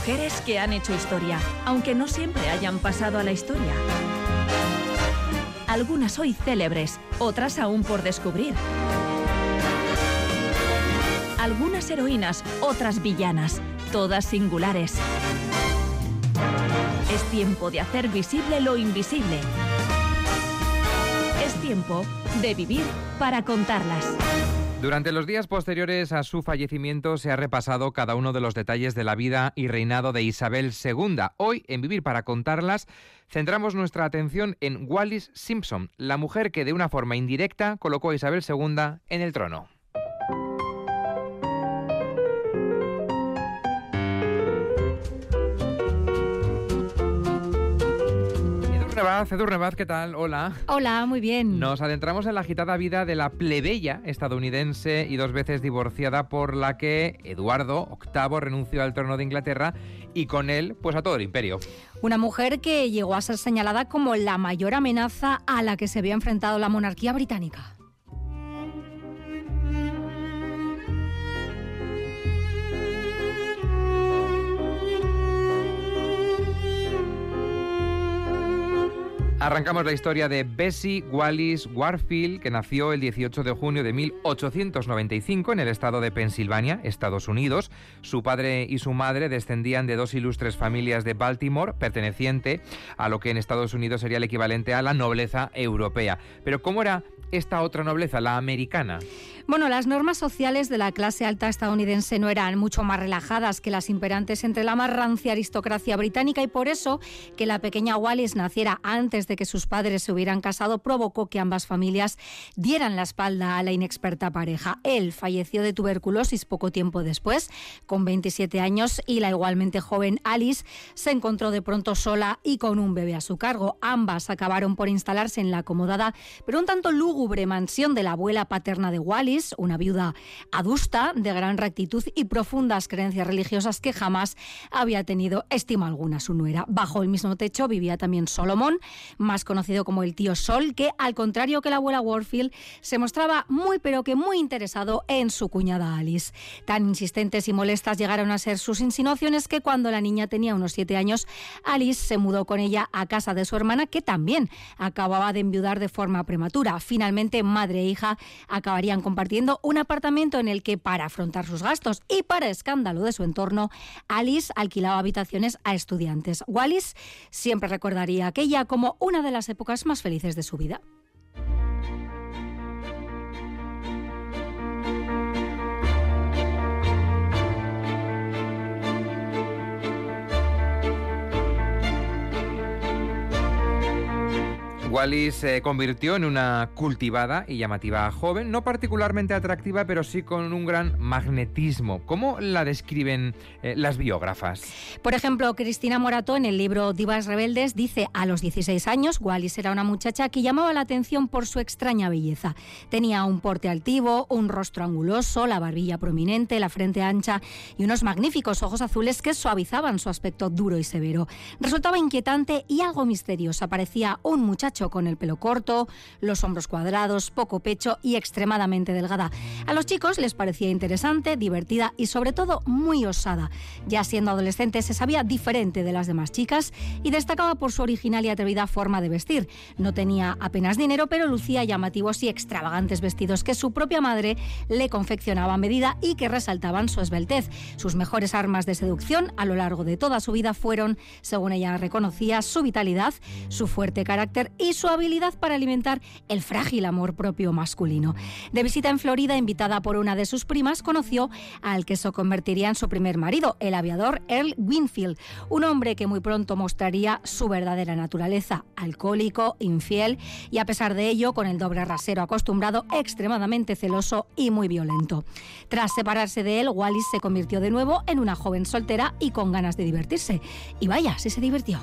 Mujeres que han hecho historia, aunque no siempre hayan pasado a la historia. Algunas hoy célebres, otras aún por descubrir. Algunas heroínas, otras villanas, todas singulares. Es tiempo de hacer visible lo invisible. Es tiempo de vivir para contarlas. Durante los días posteriores a su fallecimiento se ha repasado cada uno de los detalles de la vida y reinado de Isabel II. Hoy, en Vivir para contarlas, centramos nuestra atención en Wallis Simpson, la mujer que de una forma indirecta colocó a Isabel II en el trono. Edurne Baz, ¿qué tal? Hola. Hola, muy bien. Nos adentramos en la agitada vida de la plebeya estadounidense y 2 veces divorciada, por la que Eduardo VIII renunció al trono de Inglaterra y con él, pues a todo el imperio. Una mujer que llegó a ser señalada como la mayor amenaza a la que se había enfrentado la monarquía británica. Arrancamos la historia de Bessie Wallis Warfield, que nació el 18 de junio de 1895 en el estado de Pensilvania, Estados Unidos. Su padre y su madre descendían de 2 ilustres familias de Baltimore, perteneciente a lo que en Estados Unidos sería el equivalente a la nobleza europea. Pero ¿cómo era esta otra nobleza, la americana? Bueno, las normas sociales de la clase alta estadounidense no eran mucho más relajadas que las imperantes entre la más rancia aristocracia británica, y por eso que la pequeña Wallis naciera antes de que sus padres se hubieran casado provocó que ambas familias dieran la espalda a la inexperta pareja. Él falleció de tuberculosis poco tiempo después, con 27 años, y la igualmente joven Alice se encontró de pronto sola y con un bebé a su cargo. Ambas acabaron por instalarse en la acomodada pero un tanto lúgubre mansión de la abuela paterna de Wallis, una viuda adusta, de gran rectitud y profundas creencias religiosas que jamás había tenido estima alguna su nuera. Bajo el mismo techo vivía también Solomon, más conocido como el tío Sol, que al contrario que la abuela Warfield se mostraba muy pero que muy interesado en su cuñada Alice. Tan insistentes y molestas llegaron a ser sus insinuaciones que cuando la niña tenía unos 7 años, Alice se mudó con ella a casa de su hermana, que también acababa de enviudar de forma prematura. Finalmente, madre e hija acabarían compartiendo un apartamento en el que, para afrontar sus gastos y para escándalo de su entorno, Alice alquilaba habitaciones a estudiantes. Wallis siempre recordaría aquella como una de las épocas más felices de su vida. Wallis se convirtió en una cultivada y llamativa joven, no particularmente atractiva, pero sí con un gran magnetismo. ¿Cómo la describen las biógrafas? Por ejemplo, Cristina Morató, en el libro Divas Rebeldes, dice: a los 16 años, Wallis era una muchacha que llamaba la atención por su extraña belleza. Tenía un porte altivo, un rostro anguloso, la barbilla prominente, la frente ancha y unos magníficos ojos azules que suavizaban su aspecto duro y severo. Resultaba inquietante y algo misteriosa. Parecía un muchacho con el pelo corto, los hombros cuadrados, poco pecho y extremadamente delgada. A los chicos les parecía interesante, divertida y sobre todo muy osada. Ya siendo adolescente se sabía diferente de las demás chicas y destacaba por su original y atrevida forma de vestir. No tenía apenas dinero, pero lucía llamativos y extravagantes vestidos que su propia madre le confeccionaba a medida y que resaltaban su esbeltez. Sus mejores armas de seducción a lo largo de toda su vida fueron, según ella reconocía, su vitalidad, su fuerte carácter y su habilidad para alimentar el frágil amor propio masculino. De visita en Florida, invitada por una de sus primas, conoció al que se convertiría en su primer marido, el aviador Earl Winfield, un hombre que muy pronto mostraría su verdadera naturaleza: alcohólico, infiel y, a pesar de ello, con el doble rasero acostumbrado, extremadamente celoso y muy violento. Tras separarse de él, Wallis se convirtió de nuevo en una joven soltera y con ganas de divertirse. Y vaya, si se divirtió.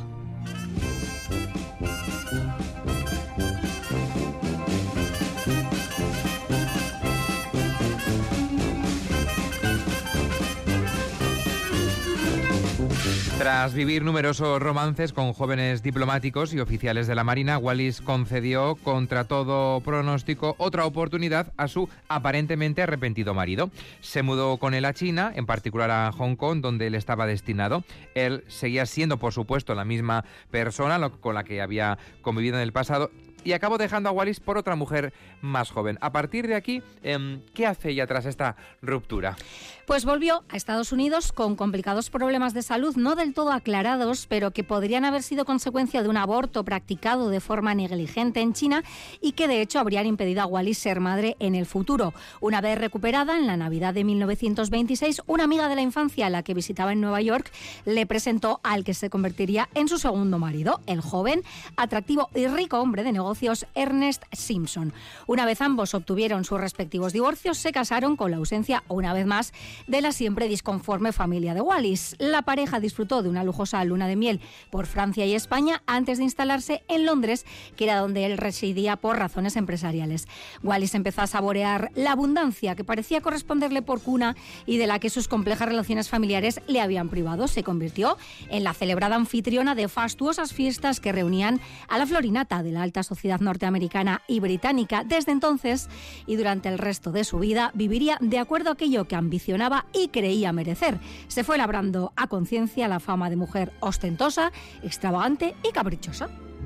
Tras vivir numerosos romances con jóvenes diplomáticos y oficiales de la Marina, Wallis concedió, contra todo pronóstico, otra oportunidad a su aparentemente arrepentido marido. Se mudó con él a China, en particular a Hong Kong, donde él estaba destinado. Él seguía siendo, por supuesto, la misma persona con la que había convivido en el pasado, y acabó dejando a Wallis por otra mujer más joven. A partir de aquí, ¿qué hace ella tras esta ruptura? Pues volvió a Estados Unidos con complicados problemas de salud, no del todo aclarados, pero que podrían haber sido consecuencia de un aborto practicado de forma negligente en China y que de hecho habrían impedido a Wallis ser madre en el futuro. Una vez recuperada, en la Navidad de 1926, una amiga de la infancia a la que visitaba en Nueva York le presentó al que se convertiría en su segundo marido, el joven, atractivo y rico hombre de negocios Ernest Simpson. Una vez ambos obtuvieron sus respectivos divorcios, se casaron con la ausencia, una vez más, de la siempre disconforme familia de Wallis. La pareja disfrutó de una lujosa luna de miel por Francia y España antes de instalarse en Londres, que era donde él residía por razones empresariales. Wallis empezó a saborear la abundancia que parecía corresponderle por cuna y de la que sus complejas relaciones familiares le habían privado. Se convirtió en la celebrada anfitriona de fastuosas fiestas que reunían a la florinata de la alta sociedad norteamericana y británica. Desde entonces y durante el resto de su vida viviría de acuerdo a aquello que ambicionaba y creía merecer. Se fue labrando a conciencia la fama de mujer ostentosa, extravagante y caprichosa.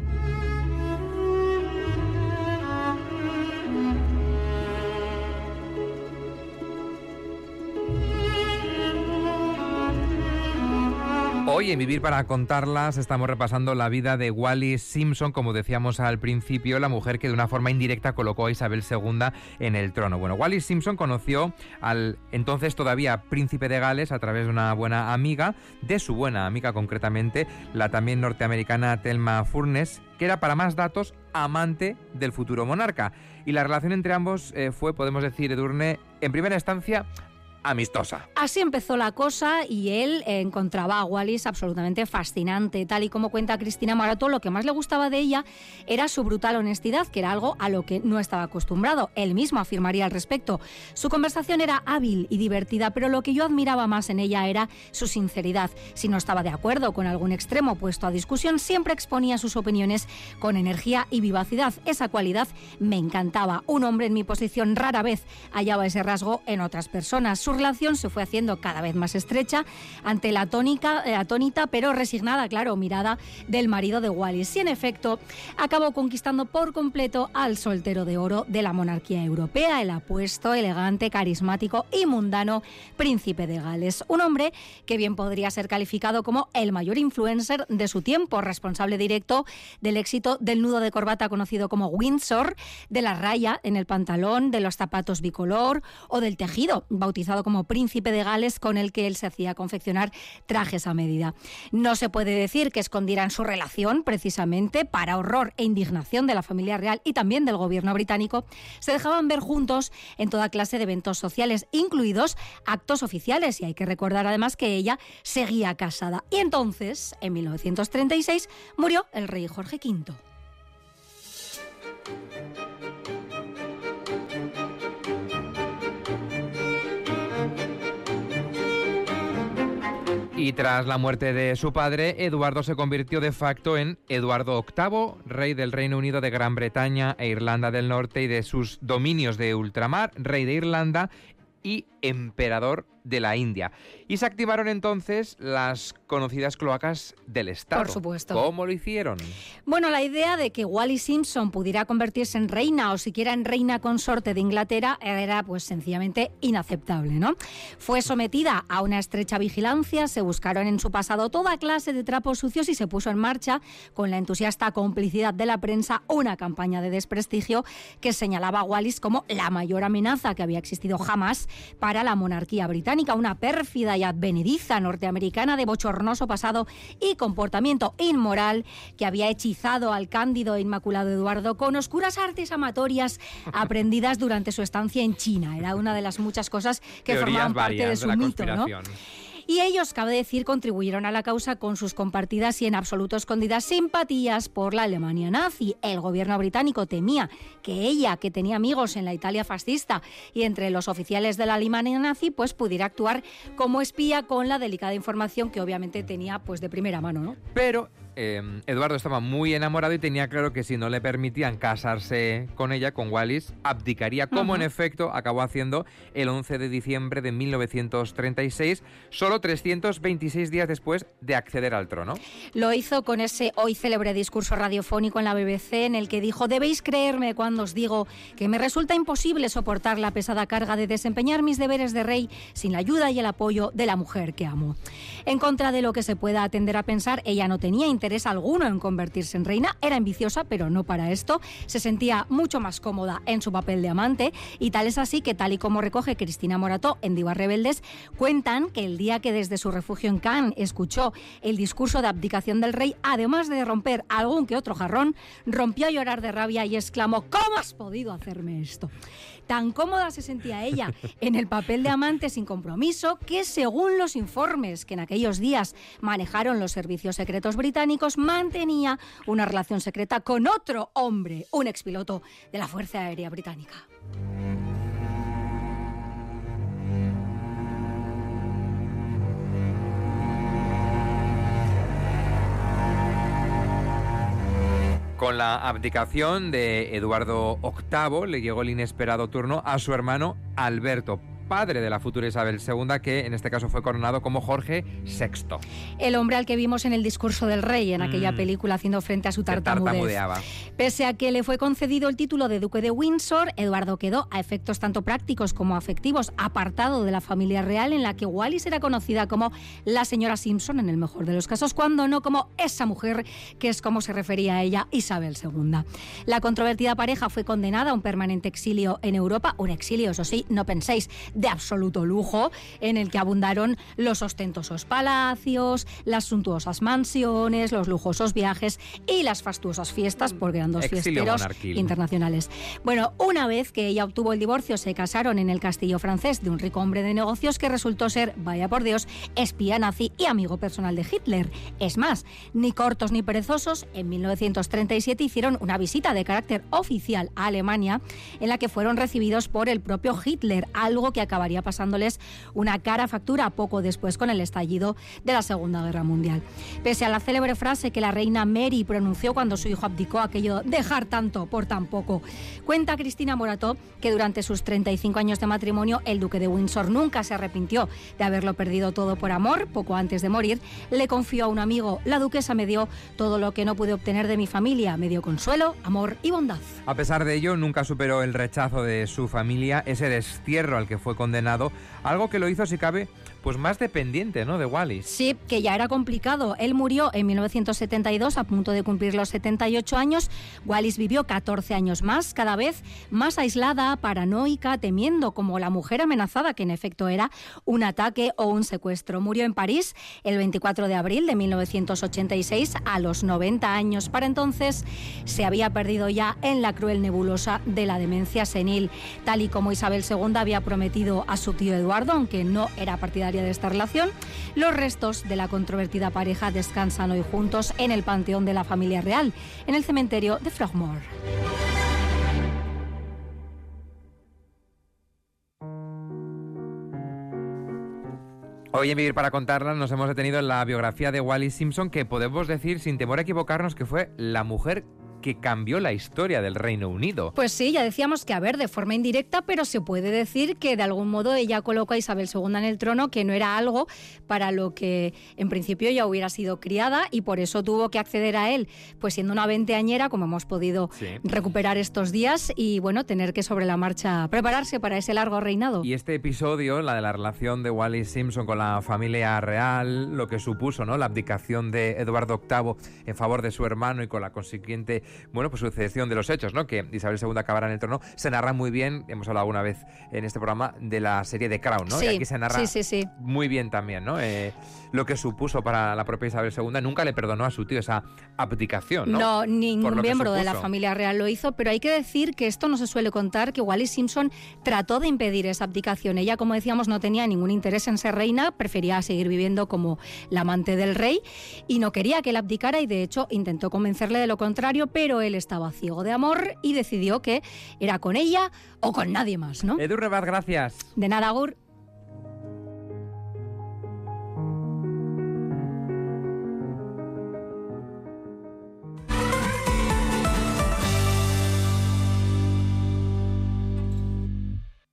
Hoy en Vivir para Contarlas estamos repasando la vida de Wallis Simpson, como decíamos al principio, la mujer que de una forma indirecta colocó a Isabel II en el trono. Bueno, Wallis Simpson conoció al entonces todavía príncipe de Gales a través de una buena amiga, de su buena amiga concretamente, la también norteamericana Thelma Furness, que era, para más datos, amante del futuro monarca. Y la relación entre ambos fue, podemos decir, Edurne, en primera instancia, amistosa. Así empezó la cosa y él encontraba a Wallis absolutamente fascinante. Tal y como cuenta Cristina Morato, lo que más le gustaba de ella era su brutal honestidad, que era algo a lo que no estaba acostumbrado. Él mismo afirmaría al respecto. Su conversación era hábil y divertida, pero lo que yo admiraba más en ella era su sinceridad. Si no estaba de acuerdo con algún extremo puesto a discusión, siempre exponía sus opiniones con energía y vivacidad. Esa cualidad me encantaba. Un hombre en mi posición rara vez hallaba ese rasgo en otras personas. Su relación se fue haciendo cada vez más estrecha ante la atónita pero resignada, claro, mirada del marido de Wallis. Y en efecto, acabó conquistando por completo al soltero de oro de la monarquía europea, el apuesto, elegante, carismático y mundano príncipe de Gales. Un hombre que bien podría ser calificado como el mayor influencer de su tiempo, responsable directo del éxito del nudo de corbata conocido como Windsor, de la raya en el pantalón, de los zapatos bicolor o del tejido, bautizado como príncipe de Gales, con el que él se hacía confeccionar trajes a medida. No se puede decir que escondieran su relación, precisamente, para horror e indignación de la familia real y también del gobierno británico. Se dejaban ver juntos en toda clase de eventos sociales, incluidos actos oficiales, y hay que recordar además que ella seguía casada. Y entonces, en 1936, murió el rey Jorge V. Y tras la muerte de su padre, Eduardo se convirtió de facto en Eduardo VIII, rey del Reino Unido, de Gran Bretaña e Irlanda del Norte y de sus dominios de ultramar, rey de Irlanda y emperador de la India. Y se activaron entonces las conocidas cloacas del Estado. Por supuesto. ¿Cómo lo hicieron? Bueno, la idea de que Wallis Simpson pudiera convertirse en reina o siquiera en reina consorte de Inglaterra era pues sencillamente inaceptable, ¿no? Fue sometida a una estrecha vigilancia, se buscaron en su pasado toda clase de trapos sucios y se puso en marcha, con la entusiasta complicidad de la prensa, una campaña de desprestigio que señalaba a Wallis como la mayor amenaza que había existido jamás para la monarquía británica, una pérfida y advenediza norteamericana de bochornoso pasado y comportamiento inmoral que había hechizado al cándido e inmaculado Eduardo con oscuras artes amatorias aprendidas durante su estancia en China. Era una de las muchas cosas que formaban parte de su mito, ¿no? Y ellos, cabe decir, contribuyeron a la causa con sus compartidas y en absoluto escondidas simpatías por la Alemania nazi. El gobierno británico temía que ella, que tenía amigos en la Italia fascista y entre los oficiales de la Alemania nazi, pues pudiera actuar como espía con la delicada información que obviamente tenía pues de primera mano, ¿no? Pero Eduardo estaba muy enamorado y tenía claro que si no le permitían casarse con ella, con Wallis, abdicaría, como en efecto acabó haciendo el 11 de diciembre de 1936, solo 326 días después de acceder al trono. Lo hizo con ese hoy célebre discurso radiofónico en la BBC en el que dijo: debéis creerme cuando os digo que me resulta imposible soportar la pesada carga de desempeñar mis deberes de rey sin la ayuda y el apoyo de la mujer que amo. En contra de lo que se pueda atender a pensar, ella no tenía interés alguno en convertirse en reina, era ambiciosa, pero no para esto, se sentía mucho más cómoda en su papel de amante, y tal es así que, tal y como recoge Cristina Morató en Divas Rebeldes, cuentan que el día que desde su refugio en Cannes escuchó el discurso de abdicación del rey, además de romper algún que otro jarrón, rompió a llorar de rabia y exclamó: ¿cómo has podido hacerme esto? Tan cómoda se sentía ella en el papel de amante sin compromiso que, según los informes que en aquellos días manejaron los servicios secretos británicos, mantenía una relación secreta con otro hombre, un expiloto de la Fuerza Aérea Británica. Con la abdicación de Eduardo VIII le llegó el inesperado turno a su hermano Alberto, padre de la futura Isabel II, que en este caso fue coronado como Jorge VI. El hombre al que vimos en el discurso del rey, en aquella película, haciendo frente a su tartamudez. Pese a que le fue concedido el título de duque de Windsor, Eduardo quedó, a efectos tanto prácticos como afectivos, apartado de la familia real, en la que Wallis era conocida como la señora Simpson, en el mejor de los casos, cuando no como esa mujer, que es como se refería a ella Isabel II. La controvertida pareja fue condenada a un permanente exilio en Europa, un exilio, eso sí, no penséis, de absoluto lujo, en el que abundaron los ostentosos palacios, las suntuosas mansiones, los lujosos viajes y las fastuosas fiestas, porque eran dos fiesteros internacionales. Bueno, una vez que ella obtuvo el divorcio, se casaron en el castillo francés de un rico hombre de negocios que resultó ser, vaya por Dios, espía nazi y amigo personal de Hitler. Es más, ni cortos ni perezosos, en 1937 hicieron una visita de carácter oficial a Alemania, en la que fueron recibidos por el propio Hitler, algo que acabaría pasándoles una cara factura poco después con el estallido de la Segunda Guerra Mundial. Pese a la célebre frase que la reina Mary pronunció cuando su hijo abdicó, aquello de dejar tanto por tan poco, cuenta Cristina Morató que durante sus 35 años de matrimonio el duque de Windsor nunca se arrepintió de haberlo perdido todo por amor. Poco antes de morir le confió a un amigo: la duquesa me dio todo lo que no pude obtener de mi familia, me dio consuelo, amor y bondad. A pesar de ello, nunca superó el rechazo de su familia, ese destierro al que fue condenado, algo que lo hizo, si cabe, pues más dependiente, ¿no?, de Wallis. Sí, que ya era complicado. Él murió en 1972, a punto de cumplir los 78 años. Wallis vivió 14 años más, cada vez más aislada, paranoica, temiendo, como la mujer amenazada, que en efecto era, un ataque o un secuestro. Murió en París el 24 de abril de 1986, a los 90 años. Para entonces se había perdido ya en la cruel nebulosa de la demencia senil. Tal y como Isabel II había prometido a su tío Eduardo, aunque no era partidaria de esta relación, los restos de la controvertida pareja descansan hoy juntos en el panteón de la familia real, en el cementerio de Frogmore. Hoy en Vivir para Contarla nos hemos detenido en la biografía de Wallis Simpson, que podemos decir, sin temor a equivocarnos, que fue la mujer que cambió la historia del Reino Unido. Pues sí, ya decíamos que, a ver, de forma indirecta, pero se puede decir que de algún modo ella colocó a Isabel II en el trono, que no era algo para lo que en principio ya hubiera sido criada, y por eso tuvo que acceder a él, pues siendo una veinteañera, como hemos podido recuperar estos días, y bueno, tener que sobre la marcha prepararse para ese largo reinado. Y este episodio, la de la relación de Wallis Simpson con la familia real, lo que supuso, ¿no?, la abdicación de Eduardo VIII en favor de su hermano y con la consiguiente bueno, pues sucesión de los hechos, ¿no? Que Isabel II acabará en el trono. Se narra muy bien, hemos hablado alguna vez en este programa, de la serie The Crown, ¿no? Sí, y aquí se narra sí. muy bien también, ¿no? Lo que supuso para la propia Isabel II. Nunca le perdonó a su tío esa abdicación, ¿no? No, ningún miembro de la supuso. familia real lo hizo, pero hay que decir que esto no se suele contar, que Wallis Simpson trató de impedir esa abdicación. Ella, como decíamos, no tenía ningún interés en ser reina, prefería seguir viviendo como la amante del rey y no quería que él abdicara, y de hecho intentó convencerle de lo contrario, pero él estaba ciego de amor y decidió que era con ella o con nadie más, ¿no? Edu Rebat, gracias. De nada, Agur.